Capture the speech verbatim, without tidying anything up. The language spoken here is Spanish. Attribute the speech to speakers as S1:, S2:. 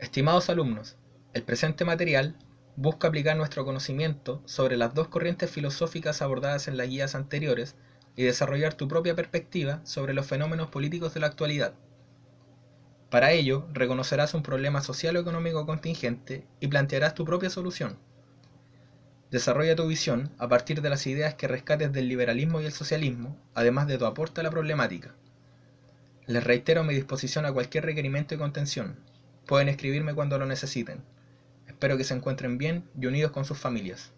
S1: Estimados alumnos, el presente material busca aplicar nuestro conocimiento sobre las dos corrientes filosóficas abordadas en las guías anteriores y desarrollar tu propia perspectiva sobre los fenómenos políticos de la actualidad. Para ello, reconocerás un problema social o económico contingente y plantearás tu propia solución. Desarrolla tu visión a partir de las ideas que rescates del liberalismo y el socialismo, además de tu aporte a la problemática. Les reitero mi disposición a cualquier requerimiento y contención. Pueden escribirme cuando lo necesiten. Espero que se encuentren bien y unidos con sus familias.